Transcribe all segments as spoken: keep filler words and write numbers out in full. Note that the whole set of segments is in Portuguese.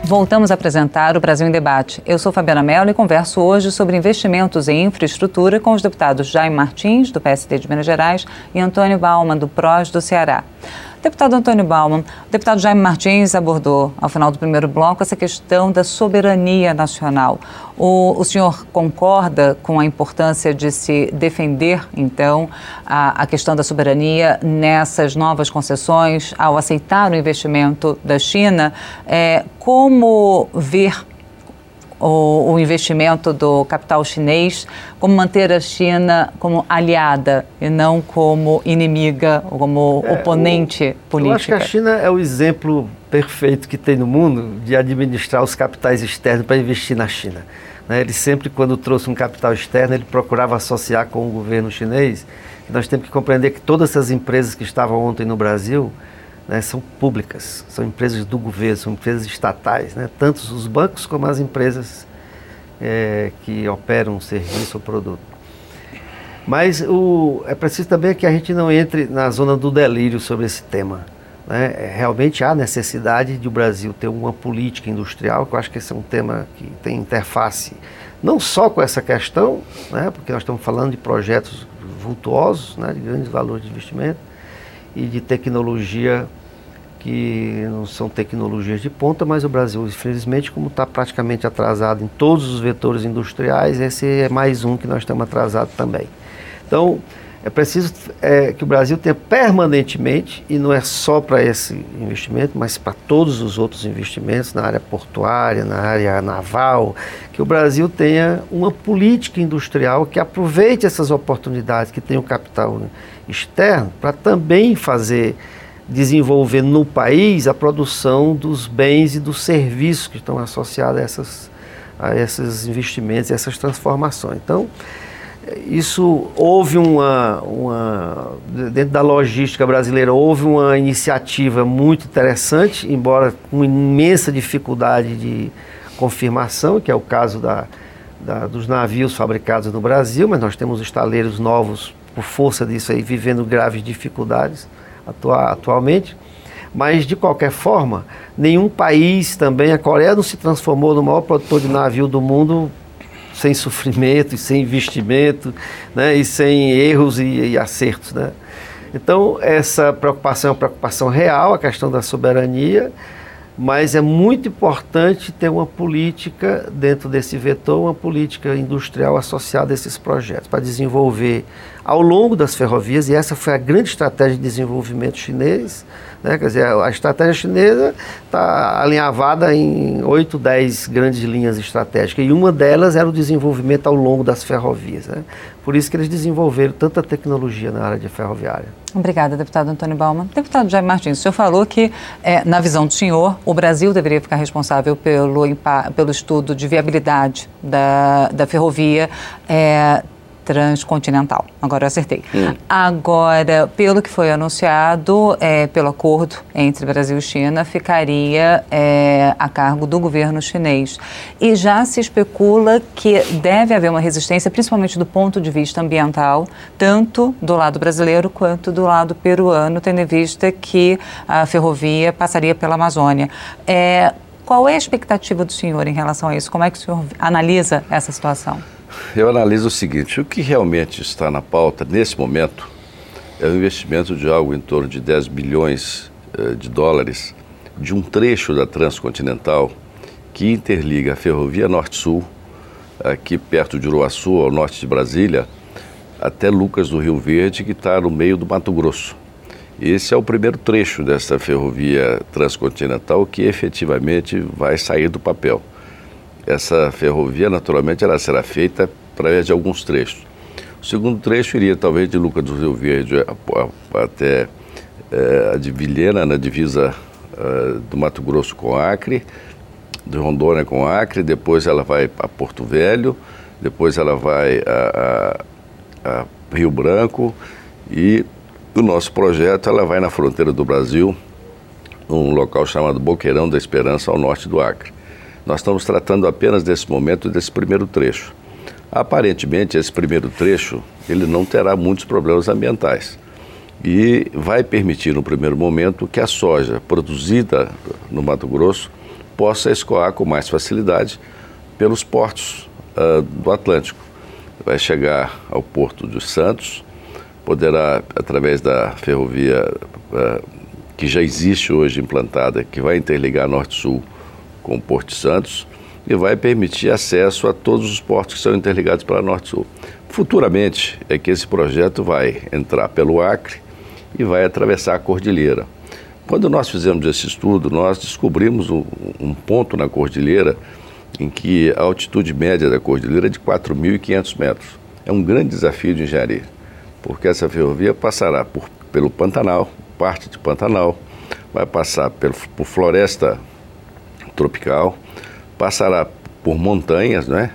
Voltamos a apresentar o Brasil em Debate. Eu sou Fabiana Mello e converso hoje sobre investimentos em infraestrutura com os deputados Jaime Martins, do P S D de Minas Gerais, e Antônio Bauman, do P R O S do Ceará. Deputado Antônio Bauman, o deputado Jaime Martins abordou, ao final do primeiro bloco, essa questão da soberania nacional. O, o senhor concorda com a importância de se defender, então, a, a questão da soberania nessas novas concessões, ao aceitar o investimento da China? É, como ver o, o investimento do capital chinês, como manter a China como aliada e não como inimiga ou como é, oponente o, política? Eu acho que a China é o exemplo perfeito que tem no mundo de administrar os capitais externos para investir na China. Né? Ele sempre, quando trouxe um capital externo, ele procurava associar com o governo chinês. E nós temos que compreender que todas essas empresas que estavam ontem no Brasil, né, são públicas, são empresas do governo, são empresas estatais, né, tanto os bancos como as empresas é, que operam um serviço ou produto. Mas o, é preciso também que a gente não entre na zona do delírio sobre esse tema. Né? Realmente há necessidade de o Brasil ter uma política industrial, que eu acho que esse é um tema que tem interface não só com essa questão, né, porque nós estamos falando de projetos vultuosos, né, de grandes valores de investimento, e de tecnologia que não são tecnologias de ponta, mas o Brasil, infelizmente, como está praticamente atrasado em todos os vetores industriais, esse é mais um que nós estamos atrasados também. Então, é preciso é, que o Brasil tenha permanentemente, e não é só para esse investimento, mas para todos os outros investimentos na área portuária, na área naval, que o Brasil tenha uma política industrial que aproveite essas oportunidades que tem o capital externo para também fazer, desenvolver no país a produção dos bens e dos serviços que estão associados a, essas, a esses investimentos, a essas transformações. Então, isso houve uma, uma, dentro da logística brasileira, houve uma iniciativa muito interessante, embora com imensa dificuldade de confirmação, que é o caso da, da, dos navios fabricados no Brasil, mas nós temos estaleiros novos, por força disso aí, vivendo graves dificuldades atua, atualmente. Mas, de qualquer forma, nenhum país também, a Coreia não se transformou no maior produtor de navio do mundo sem sofrimento e sem investimento, né, e sem erros e, e acertos. Né? Então, essa preocupação é uma preocupação real, a questão da soberania, mas é muito importante ter uma política dentro desse vetor, uma política industrial associada a esses projetos, para desenvolver ao longo das ferrovias, e essa foi a grande estratégia de desenvolvimento chinês, né? Quer dizer, a estratégia chinesa está alinhavada em oito, dez grandes linhas estratégicas, e uma delas era o desenvolvimento ao longo das ferrovias. Né? Por isso que eles desenvolveram tanta tecnologia na área de ferroviária. Obrigada, deputado Antônio Bauman. Deputado Jaime Martins, o senhor falou que, é, na visão do senhor, o Brasil deveria ficar responsável pelo, pelo estudo de viabilidade da, da ferrovia é, transcontinental. Agora eu acertei. Hum. Agora, pelo que foi anunciado, é, pelo acordo entre Brasil e China, ficaria é, a cargo do governo chinês. E já se especula que deve haver uma resistência, principalmente do ponto de vista ambiental, tanto do lado brasileiro quanto do lado peruano, tendo em vista que a ferrovia passaria pela Amazônia. É, qual é a expectativa do senhor em relação a isso? Como é que o senhor analisa essa situação? Eu analiso o seguinte: o que realmente está na pauta nesse momento é o investimento de algo em torno de dez bilhões eh, de dólares de um trecho da Transcontinental que interliga a ferrovia Norte-Sul, aqui perto de Uruaçu, ao norte de Brasília, até Lucas do Rio Verde, que está no meio do Mato Grosso. Esse é o primeiro trecho dessa ferrovia transcontinental que efetivamente vai sair do papel. Essa ferrovia, naturalmente, ela será feita através de alguns trechos. O segundo trecho iria, talvez, de Lucas do Rio Verde até é, a de Vilhena, na divisa é, do Mato Grosso com Acre, de Rondônia com Acre, depois ela vai a Porto Velho, depois ela vai a, a, a Rio Branco, e o nosso projeto ela vai na fronteira do Brasil, num local chamado Boqueirão da Esperança, ao norte do Acre. Nós estamos tratando apenas desse momento, desse primeiro trecho. Aparentemente, esse primeiro trecho, ele não terá muitos problemas ambientais e vai permitir, no primeiro momento, que a soja produzida no Mato Grosso possa escoar com mais facilidade pelos portos uh, do Atlântico. Vai chegar ao Porto de Santos, poderá, através da ferrovia uh, que já existe hoje implantada, que vai interligar Norte-Sul com o Porto de Santos, e vai permitir acesso a todos os portos que são interligados pela Norte-Sul. Futuramente é que esse projeto vai entrar pelo Acre e vai atravessar a cordilheira. Quando nós fizemos esse estudo, nós descobrimos um, um ponto na cordilheira em que a altitude média da cordilheira é de quatro mil e quinhentos metros. É um grande desafio de engenharia, porque essa ferrovia passará por, pelo Pantanal, parte de Pantanal, vai passar pelo, por floresta tropical, passará por montanhas, né?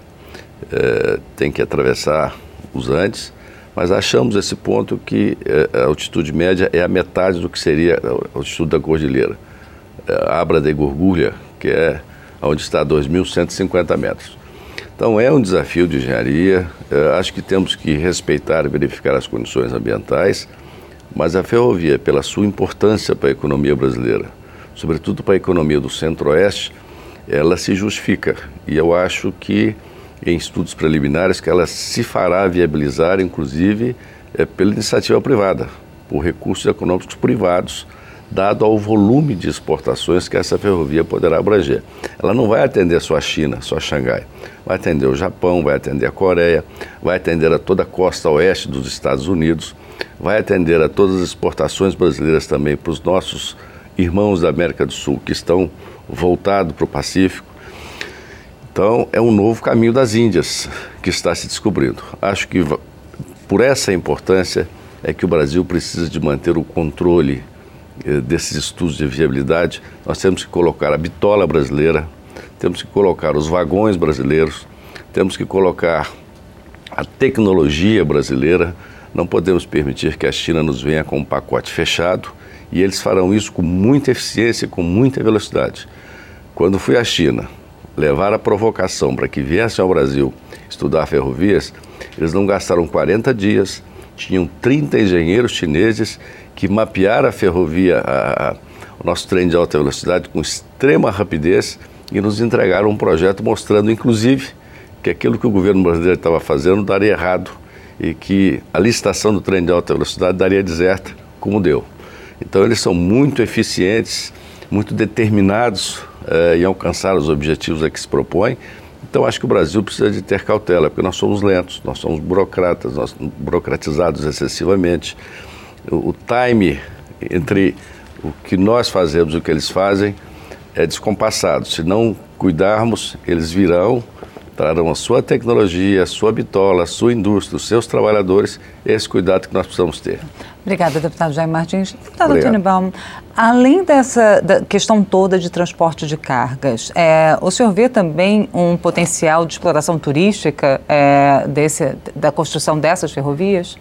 É, tem que atravessar os Andes, mas achamos esse ponto que é, a altitude média é a metade do que seria a altitude da cordilheira. É, a Abra de Gorgulha, que é onde está dois mil cento e cinquenta metros. Então é um desafio de engenharia, é, acho que temos que respeitar e verificar as condições ambientais, mas a ferrovia, pela sua importância para a economia brasileira, sobretudo para a economia do Centro-Oeste, ela se justifica. E eu acho que, em estudos preliminares, que ela se fará viabilizar, inclusive, é, pela iniciativa privada, por recursos econômicos privados, dado ao volume de exportações que essa ferrovia poderá abranger. Ela não vai atender só a China, só a Xangai. Vai atender o Japão, vai atender a Coreia, vai atender a toda a costa oeste dos Estados Unidos, vai atender a todas as exportações brasileiras também para os nossos irmãos da América do Sul, que estão voltados para o Pacífico. Então, é um novo caminho das Índias que está se descobrindo. Acho que, por essa importância, é que o Brasil precisa de manter o controle eh, desses estudos de viabilidade. Nós temos que colocar a bitola brasileira, temos que colocar os vagões brasileiros, temos que colocar a tecnologia brasileira. Não podemos permitir que a China nos venha com um pacote fechado, e eles farão isso com muita eficiência e com muita velocidade. Quando fui à China levar a provocação para que viessem ao Brasil estudar ferrovias, eles não gastaram quarenta dias, tinham trinta engenheiros chineses que mapearam a ferrovia, a, a, o nosso trem de alta velocidade com extrema rapidez e nos entregaram um projeto mostrando, inclusive, que aquilo que o governo brasileiro estava fazendo daria errado e que a licitação do trem de alta velocidade daria deserta, como deu. Então eles são muito eficientes, muito determinados eh, em alcançar os objetivos a que se propõem. Então acho que o Brasil precisa de ter cautela, porque nós somos lentos, nós somos burocratas, nós somos burocratizados excessivamente. O, o time entre o que nós fazemos e o que eles fazem é descompassado. Se não cuidarmos, eles virão, trarão a sua tecnologia, a sua bitola, a sua indústria, os seus trabalhadores, esse cuidado que nós precisamos ter. Obrigada, deputado Jaime Martins. Deputado Antônio Baumann, além dessa da questão toda de transporte de cargas, é, o senhor vê também um potencial de exploração turística é, desse, da construção dessas ferrovias?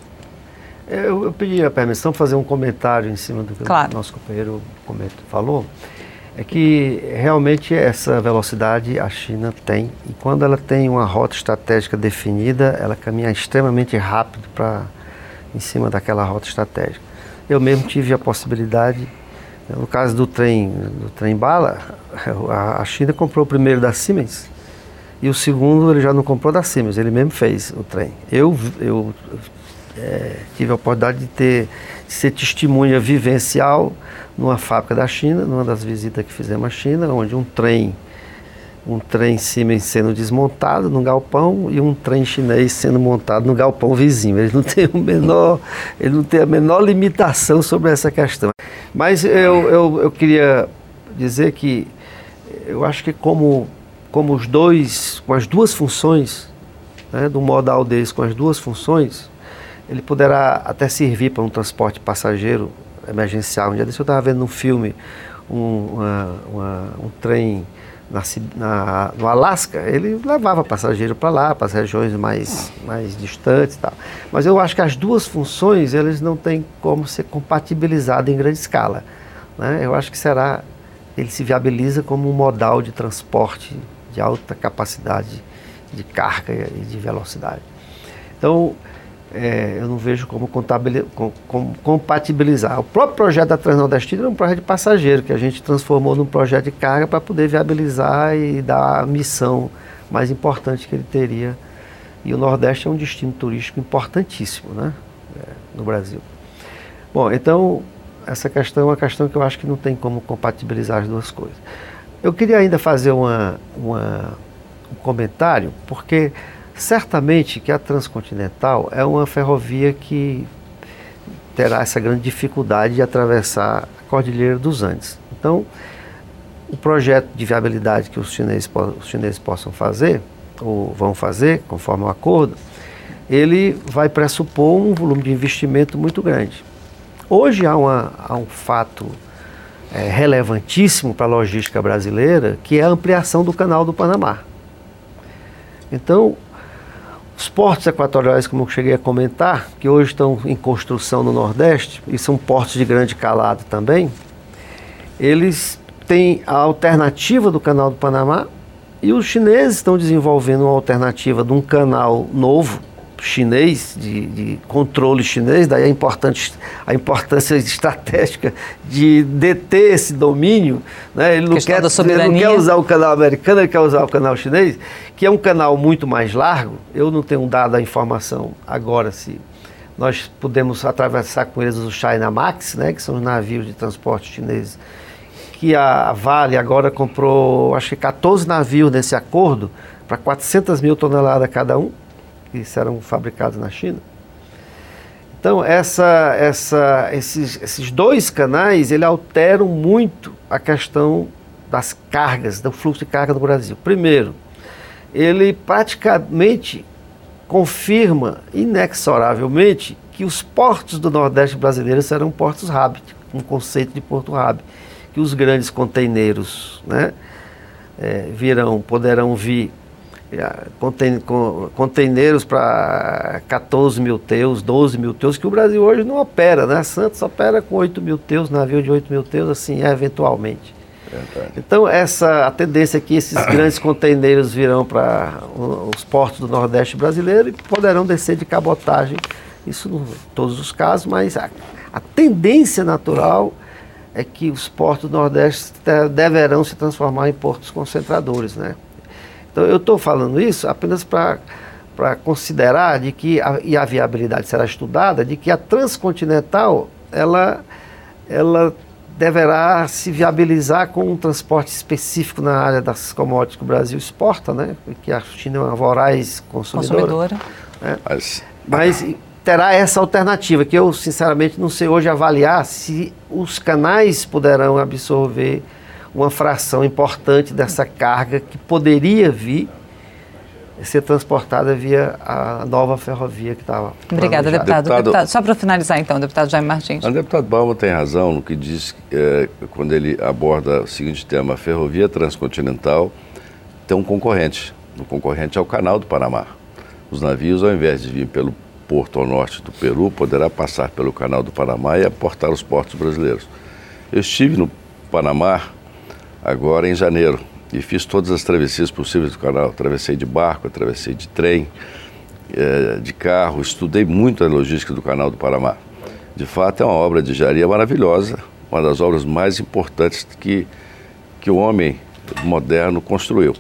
Eu, eu pedi a permissão de fazer um comentário em cima do que claro. o nosso companheiro falou. É que realmente essa velocidade a China tem, e quando ela tem uma rota estratégica definida, ela caminha extremamente rápido para em cima daquela rota estratégica. Eu mesmo tive a possibilidade, no caso do trem, do trem bala, a China comprou o primeiro da Siemens e o segundo ele já não comprou da Siemens, ele mesmo fez o trem. Eu, eu é, tive a oportunidade de, ter, de ser testemunha vivencial numa fábrica da China, numa das visitas que fizemos à China, onde um trem, um trem Siemens sendo desmontado no galpão e um trem chinês sendo montado no galpão vizinho. Eles não têm o menor, ele não tem a menor limitação sobre essa questão. Mas eu, eu, eu queria dizer que eu acho que como, como os dois, com as duas funções, né, do modal deles com as duas funções, ele poderá até servir para um transporte passageiro emergencial. Um dia desse eu estava vendo um filme, um, uma, uma, um trem na, na, no Alasca, ele levava passageiro para lá, para as regiões mais, mais distantes e tal. Mas eu acho que as duas funções, eles não têm como ser compatibilizadas em grande escala, né? Eu acho que será, ele se viabiliza como um modal de transporte de alta capacidade de carga e de velocidade. Então, é, eu não vejo como, com, como compatibilizar. O próprio projeto da Transnordestina era um projeto de passageiro, que a gente transformou num projeto de carga para poder viabilizar e dar a missão mais importante que ele teria. E o Nordeste é um destino turístico importantíssimo, né, é, no Brasil. Bom, então, essa questão é uma questão que eu acho que não tem como compatibilizar as duas coisas. Eu queria ainda fazer uma, uma, um comentário, porque certamente que a Transcontinental é uma ferrovia que terá essa grande dificuldade de atravessar a Cordilheira dos Andes. Então, o projeto de viabilidade que os chineses, os chineses possam fazer, ou vão fazer, conforme o acordo, ele vai pressupor um volume de investimento muito grande. Hoje há, uma, há um fato é, relevantíssimo para a logística brasileira, que é a ampliação do Canal do Panamá. Então, os portos equatoriais, como eu cheguei a comentar, que hoje estão em construção no Nordeste, e são portos de grande calado também, eles têm a alternativa do Canal do Panamá, e os chineses estão desenvolvendo uma alternativa de um canal novo, chinês, de, de controle chinês, daí a, importante, a importância estratégica de deter esse domínio, né? Ele, não quer, ele não quer usar o canal americano, ele quer usar o canal chinês, que é um canal muito mais largo. Eu não tenho dado a informação agora se nós podemos atravessar com eles os China Max, né? Que são os navios de transporte chineses, que a Vale agora comprou, acho que quatorze navios nesse acordo, para quatrocentas mil toneladas cada um, que serão fabricados na China. Então, essa, essa, esses, esses dois canais, ele alteram muito a questão das cargas, do fluxo de carga do Brasil. Primeiro, ele praticamente confirma inexoravelmente que os portos do Nordeste brasileiro serão portos hub, um conceito de porto hub, que os grandes containeiros, né, é, virão, poderão vir containeiros para quatorze mil teus, doze mil teus, que o Brasil hoje não opera, né? Santos opera com oito mil teus, navio de oito mil teus, assim, eventualmente. Verdade. Então, essa, a tendência é que esses grandes containeiros virão para os portos do Nordeste brasileiro e poderão descer de cabotagem, isso em todos os casos, mas a, a tendência natural é que os portos do Nordeste deverão se transformar em portos concentradores, né? Então, eu estou falando isso apenas para considerar de que, a, e a viabilidade será estudada, de que a Transcontinental, ela, ela deverá se viabilizar com um transporte específico na área das commodities que o Brasil exporta, né? Porque a China é uma voraz consumidora. consumidora. Né? Mas... Mas terá essa alternativa, que eu, sinceramente, não sei hoje avaliar se os canais poderão absorver uma fração importante dessa carga que poderia vir ser transportada via a nova ferrovia que estava. Obrigada, deputado. Deputado, deputado. Só para finalizar, então, deputado Jaime Martins. O deputado Balma tem razão no que diz, é, quando ele aborda o seguinte tema: a ferrovia transcontinental tem um concorrente. O concorrente é o Canal do Panamá. Os navios, ao invés de vir pelo porto ao norte do Peru, poderá passar pelo Canal do Panamá e aportar os portos brasileiros. Eu estive no Panamá agora em janeiro, e fiz todas as travessias possíveis do canal. Atravessei de barco, atravessei de trem, é, de carro, estudei muito a logística do Canal do Panamá. De fato, é uma obra de engenharia maravilhosa, uma das obras mais importantes que, que o homem moderno construiu.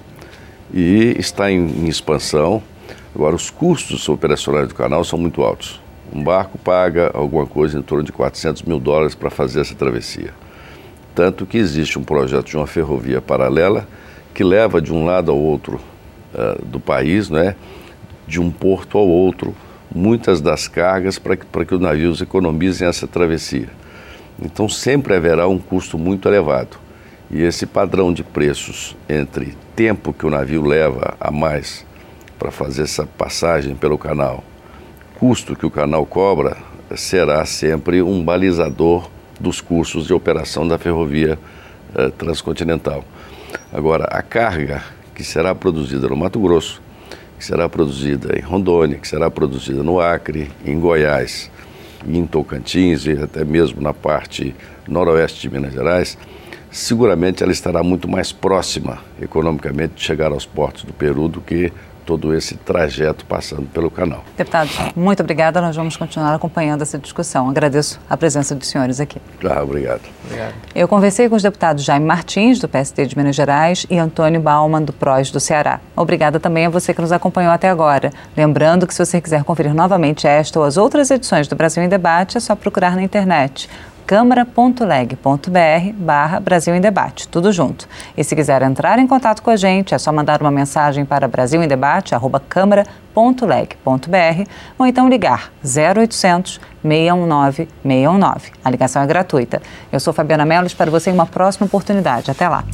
E está em, em expansão. Agora, os custos operacionais do canal são muito altos. Um barco paga alguma coisa em torno de quatrocentos mil dólares para fazer essa travessia. Tanto que existe um projeto de uma ferrovia paralela que leva de um lado ao outro uh, do país, né, de um porto ao outro, muitas das cargas para que, para que os navios economizem essa travessia. Então sempre haverá um custo muito elevado. E esse padrão de preços entre tempo que o navio leva a mais para fazer essa passagem pelo canal, custo que o canal cobra, será sempre um balizador dos custos de operação da ferrovia eh, transcontinental. Agora, a carga que será produzida no Mato Grosso, que será produzida em Rondônia, que será produzida no Acre, em Goiás, em Tocantins e até mesmo na parte noroeste de Minas Gerais, seguramente ela estará muito mais próxima economicamente de chegar aos portos do Peru do que todo esse trajeto passando pelo canal. Deputado, muito obrigada. Nós vamos continuar acompanhando essa discussão. Agradeço a presença dos senhores aqui. Ah, obrigado. Obrigado. Eu conversei com os deputados Jaime Martins, do P S D de Minas Gerais, e Antônio Baumann, do P R O S do Ceará. Obrigada também a você que nos acompanhou até agora. Lembrando que se você quiser conferir novamente esta ou as outras edições do Brasil em Debate, é só procurar na internet. câmara ponto leg ponto br barra Brasil em Debate, tudo junto. E se quiser entrar em contato com a gente, é só mandar uma mensagem para brasil em debate arroba câmara ponto leg ponto br ou então ligar zero oitocentos, seis um nove, seis um nove. A ligação é gratuita. Eu sou Fabiana Mello e espero você em uma próxima oportunidade. Até lá.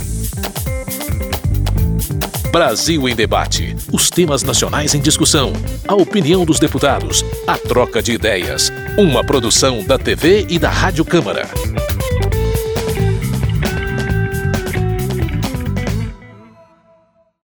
Brasil em Debate. Os temas nacionais em discussão. A opinião dos deputados. A troca de ideias. Uma produção da T V e da Rádio Câmara.